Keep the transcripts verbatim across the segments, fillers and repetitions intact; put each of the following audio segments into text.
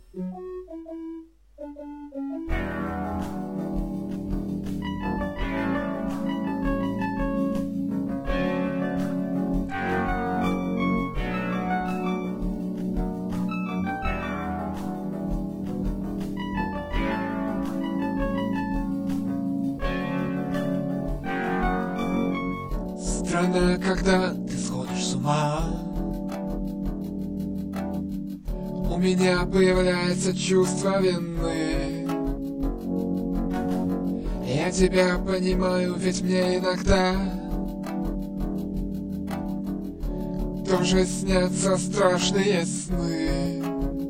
Странно, когда ты сходишь с ума, у меня появляется чувство вины. Я тебя понимаю, ведь мне иногда тоже снятся страшные сны.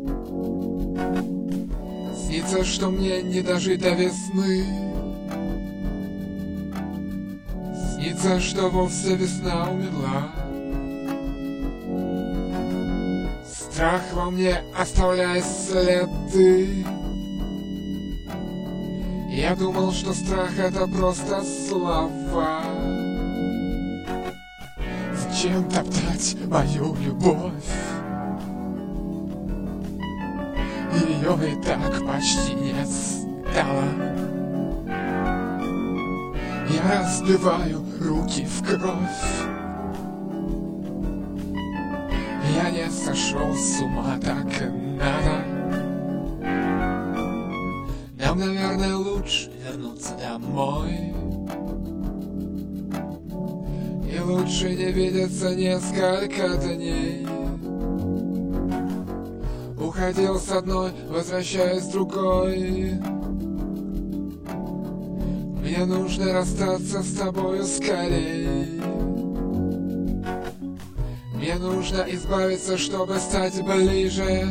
Снится, что мне не дожить до весны. Снится, что вовсе весна умерла. Страх во мне оставляет следы. Я думал, что страх — это просто слова. Зачем топтать мою любовь? Ее и так почти не стало. Я разбиваю руки в кровь. Я не сошел с ума, так и надо. Нам, наверное, лучше вернуться домой. И лучше не видеться несколько дней. Уходил с одной, возвращаюсь с другой. Мне нужно расстаться с тобою скорей. Мне нужно избавиться, чтобы стать ближе,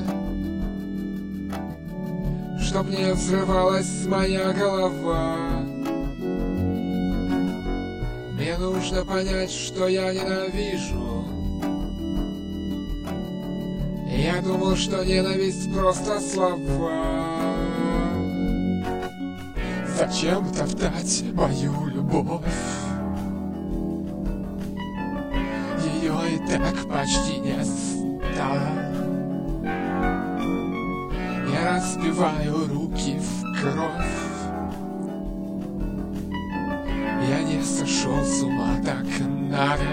чтоб не взрывалась моя голова. Мне нужно понять, что я ненавижу. Я думал, что ненависть просто слова. Зачем топтать мою любовь? Ее и так почти не стало. Я разбиваю руки в кровь. Я не сошел с ума, так и надо.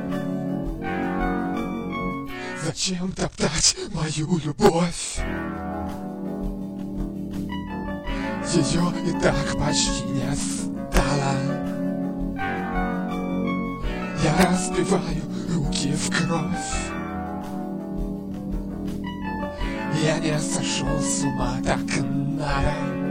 Зачем топтать мою любовь? Ее и так почти не стало. Я разбиваю руки в кровь. Я не сошел с ума, так и надо.